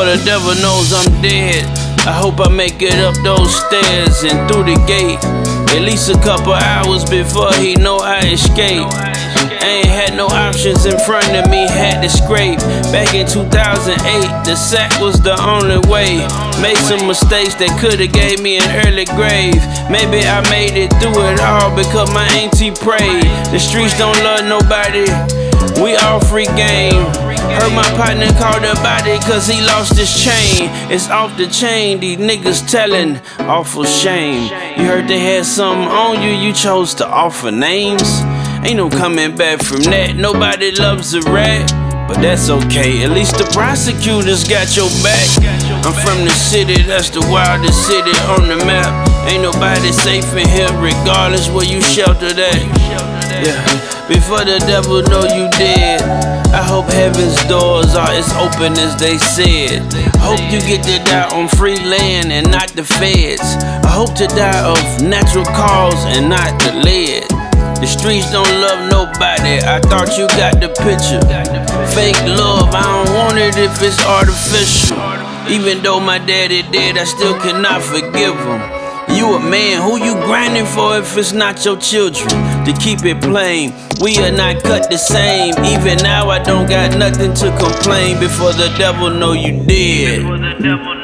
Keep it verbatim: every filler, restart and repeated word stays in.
the devil knows I'm dead. I hope I make it up those stairs and through the gate at least a couple hours before he know I escape. I ain't had no options in front of me, had to scrape. Back in two thousand eight, the sack was the only way. Made some mistakes that could've gave me an early grave. Maybe I made it through it all because my auntie prayed. The streets don't love nobody, we all free game. Heard my partner called the body cause he lost his chain. It's off the chain, these niggas telling, awful shame. You heard they had something on you, you chose to offer names. Ain't no coming back from that, nobody loves a rat. But that's okay, at least the prosecutors got your back. I'm from the city, that's the wildest city on the map. Ain't nobody safe in here regardless where you sheltered at. Yeah, before the devil know you dead, I hope heaven's doors are as open as they said. Hope you get to die on free land and not the feds. I hope to die of natural cause and not the lead. The streets don't love nobody, I thought you got the picture. Fake love, I don't want it if it's artificial. Even though my daddy dead, I still cannot forgive him. You a man, who you grinding for if it's not your children? To keep it plain, we are not cut the same. Even now I don't got nothing to complain before the devil know you dead.